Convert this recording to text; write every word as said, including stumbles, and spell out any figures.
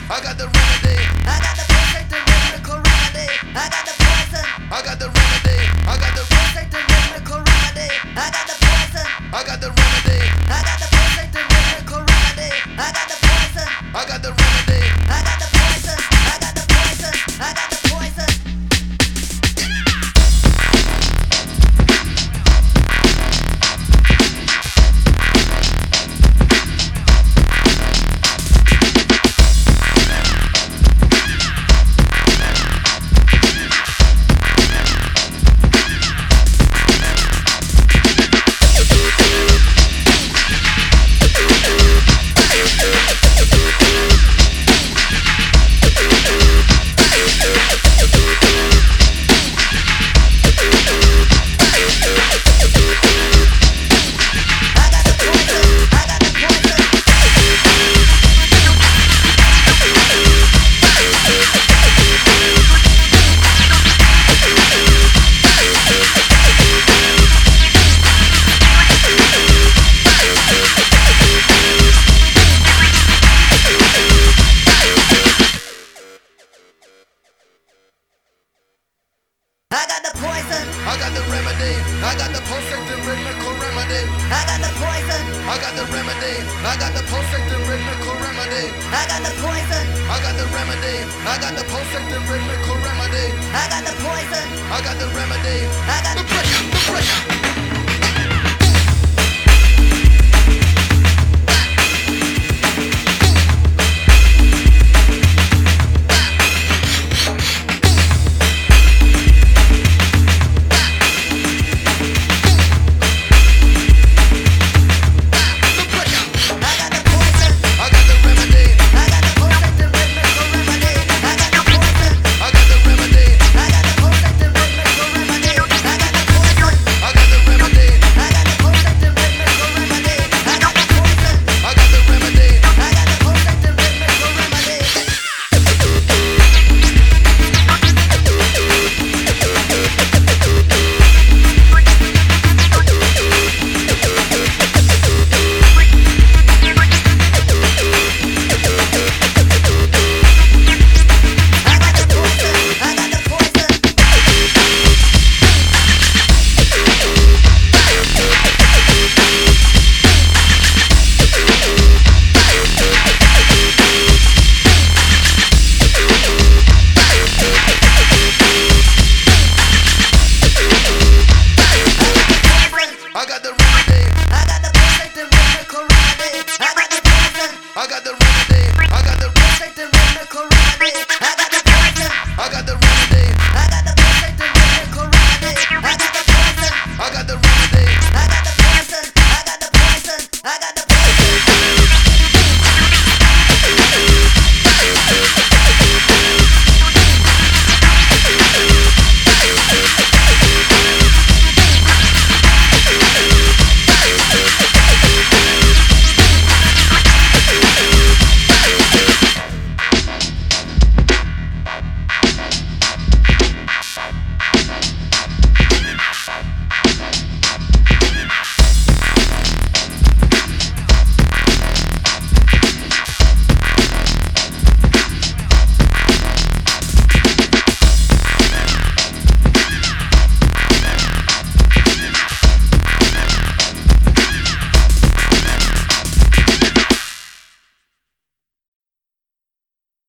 I got the remedy. I got the perfect and rhythmical remedy. I got the poison. I got the remedy. I got the Perfect and rhythmical remedy. I got the poison. I got the remedy. I got the perfect and rhythmical remedy. I got the poison. I got the remedy. I got the poison. I got the poison. I got the poison. I got the poison. I got the remedy. I got the perfect and rhythmical remedy. I got the poison. I got the remedy. I got the perfect and rhythmical remedy. I got the poison. I got the remedy. I got the perfect and rhythmical remedy. I got the poison. I got the remedy. I got The pressure, the pressure.